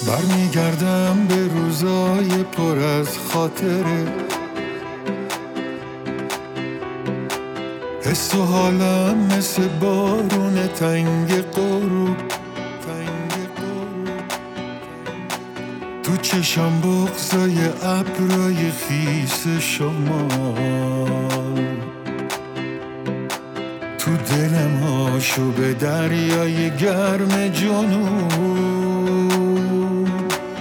برمیگردم به روزای پر از خاطره، حس و حالم مثل بارون تنگ غروب، تو چشم بغضای ابرای خیس شما، تو دلم هاشو به دریای گرم جنوب،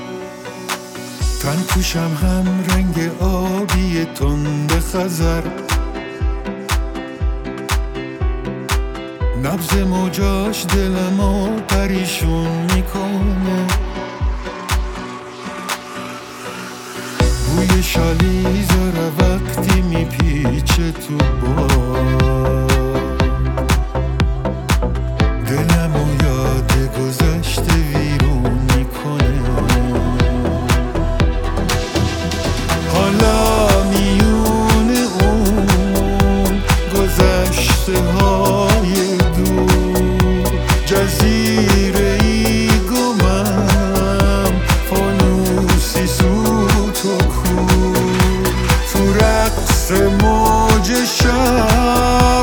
تن پوشم هم رنگ آبی تند خزر، نبض موجاش دلمو پریشون میکنه، بوی شالیزاره وقتی میپیچه تو باد، دلمو یاد گذشته ویرون میکنه. حالا میون اون گذشته های دور، جزیره ای گمم، فانوسی سوت و کور، تو رقص موج شب،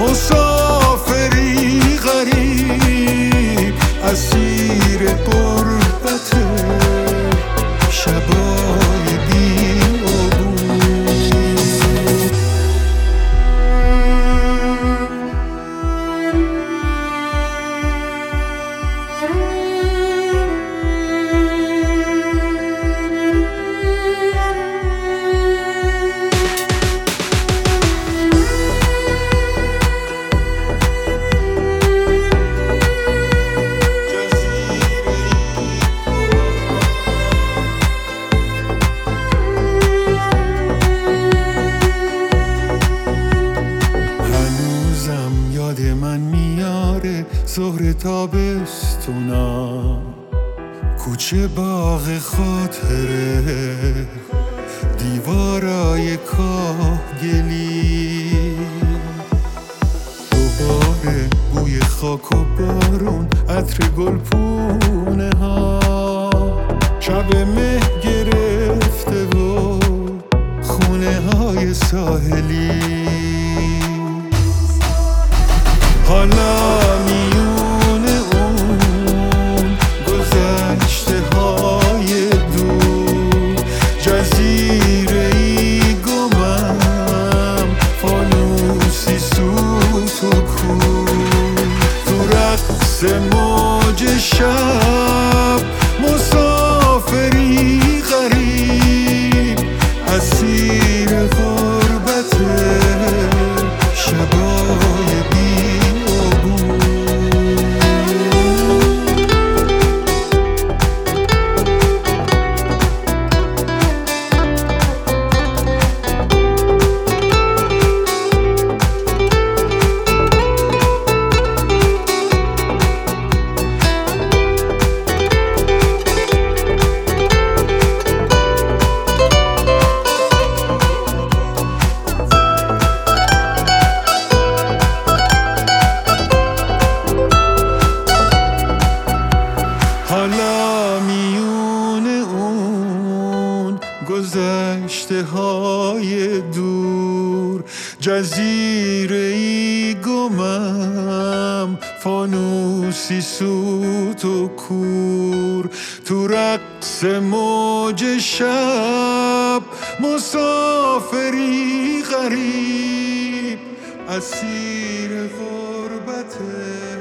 مسافری غریب، اسیر غربت شبای بی من میاره ظهر تابستونا، کوچه باغ خاطره، دیوارای کاهگلی، دوباره بوی خاک و بارون، عطر گلپونه ها، شب مه گرفته و خونه های ساحلی. حالا میون اون گذشته های دور، جزیره ای گمم، فانوسی سوت و کور، تو رقص موج شب، مسافری غریب، اسیر غربت شبای بی. حالا میون اون گذشته های دور، جزیره ای گمم، فانوسی سوت و کور، تو رقص موج شب، مسافری غریب، اسیر غربت